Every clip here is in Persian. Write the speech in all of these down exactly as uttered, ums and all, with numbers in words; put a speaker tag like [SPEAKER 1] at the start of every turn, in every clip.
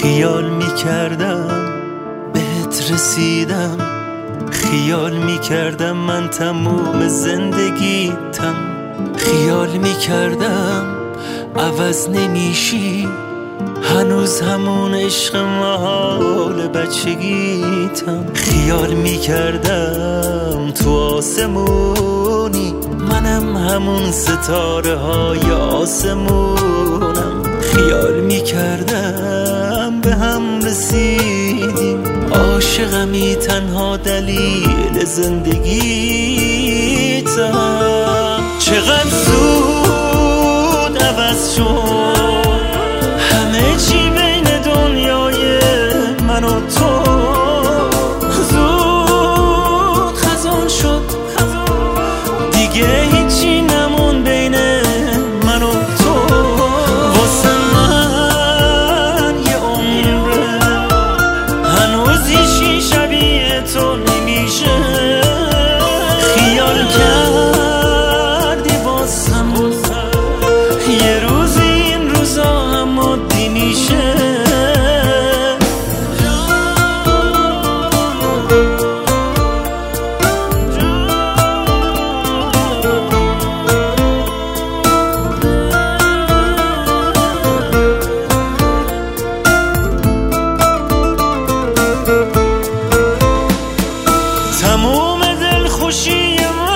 [SPEAKER 1] خیال میکردم بهت رسیدم، خیال میکردم من تموم زندگیتم، خیال میکردم عوض نمیشی، هنوز همون عشق محال بچگیتم. خیال میکردم تو آسمونی، منم همون ستاره های آسمونم. خیال میکردم به هم رسیدیم، عاشقمی تنها دلیل زندگیتم. چقدر زود عوض شد همه چی بین دنیای من و تو، زود خزان شد دیگه هیچی نمون بین من و تو. واسه من یه عمره هنوز هیچی شبیه تو نمیشه. خیال کردی واسم یه روزی این روزا هم عادی میشه. تموم دلخوشی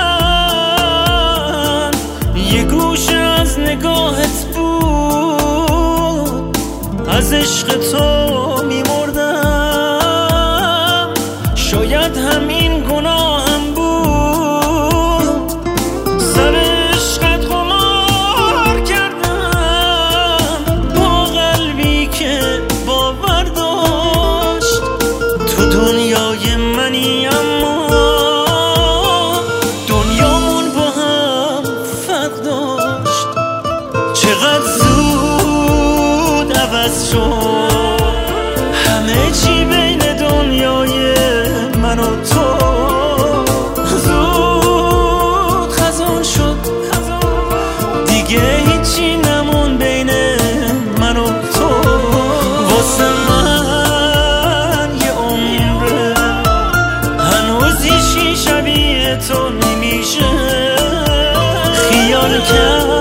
[SPEAKER 1] من یه گوشه از نگاهت بود، از عشق تو میمردم، شاید همین گناهم بود. سر عشقت قمار کردم با قلبی که باور داشت تو دنیای منی، اما دنیامون با هم فرق داشت. چقدر زود عوض شد همه چی بین دنیای من و تو، زود خزان شد دیگه هیچی نمون بین من و تو. واسه من یه عمره هنوز هیچی شبیه تو نمیشه. خیال کرد